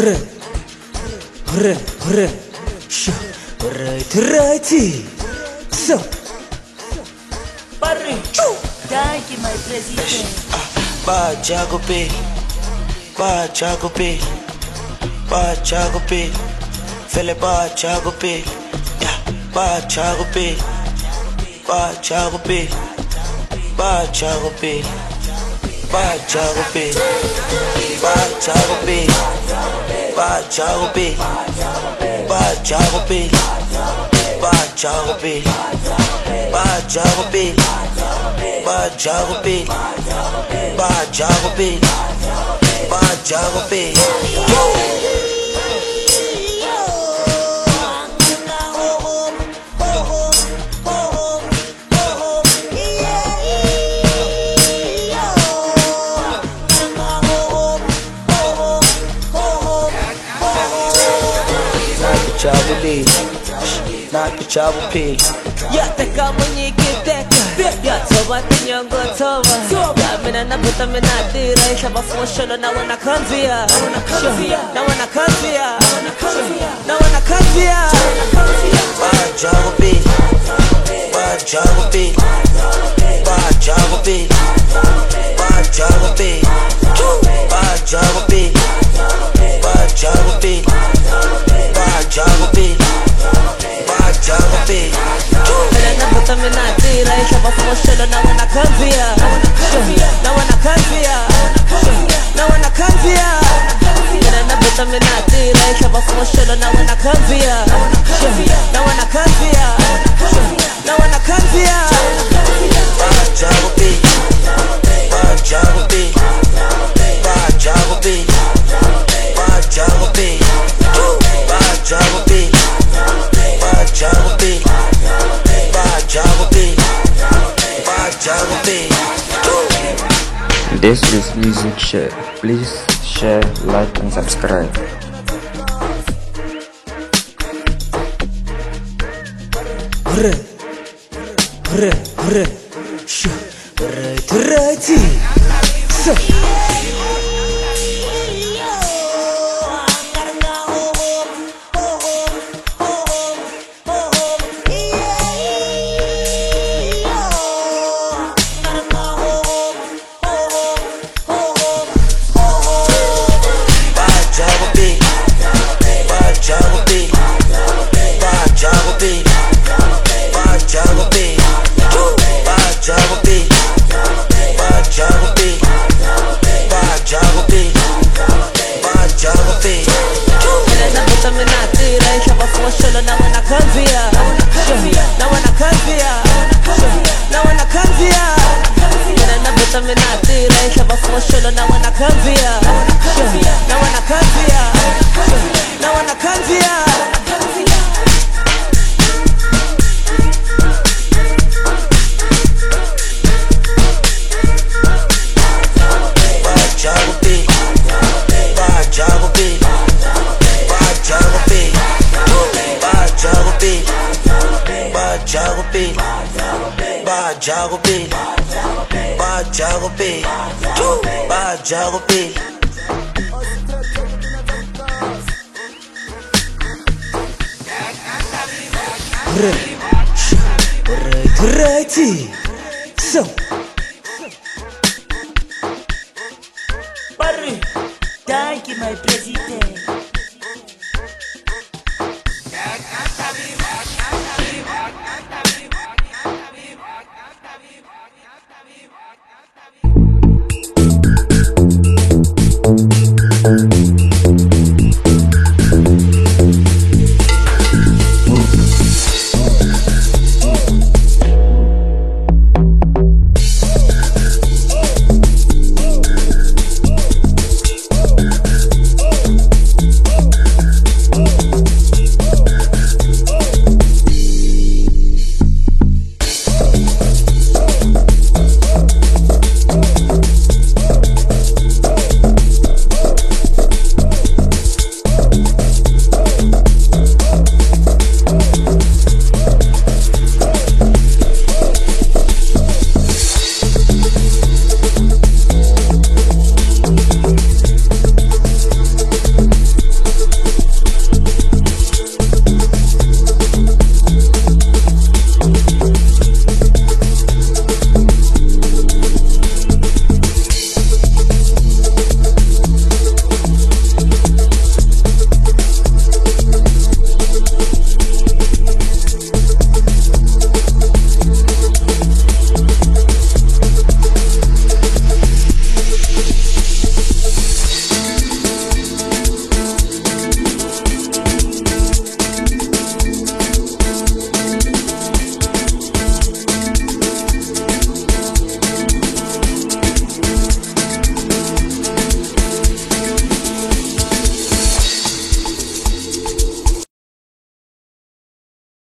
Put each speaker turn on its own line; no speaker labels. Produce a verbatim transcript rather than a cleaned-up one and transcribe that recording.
Hurra, hurra, hurra, sho, right, righty, so.
Barry, thank you, my president.
Ba Jago P, Ba Jago P, Ba Jago P, Fele Ba Jago P, yeah, Ba Jago P, Ba Jago P, Ba Jago P, Ba Jago P, Ba Jago P, Ba Jago P, Ba Jago P, Ba Jago P, Ba Jago P, Ba Jago P, Ba Jago P, Ba Jago P. Chabuli, Naki Chabupi.
Yataka munyikiteka yatoba tinyongo toba yamina nabuta minatira ishabafuma sholo na wana kanzia na wana kanzia na wana kanzia
Ba Jago P, Ba Jago P, Ba Jago P, Ba Jago P, Ba Jago P, Ba Jago P, Ba Jago P, Ba Jago P.
Mina nabuta minatira ishabafuma sholo na wana kanzia na wana kanzia na wana kanzia Mina nabuta minatira ishabafuma sholo na wana kanzia na wana kanzia na wana kanzia
Ba Jago P, Ba Jago P, Ba Jago P, Ba Jago P, Ba Jago P, Ba Jago P, Ba Jago P, Ba Jago P.
This is Music Share. Please share, like and subscribe.
Hurra, hurra, hurra, sho, right, righty, so.
Jago P, Ba Jago P, Ba Jago P, Ba Jago P.
Right, righty, so.
Barry, thank you, my president.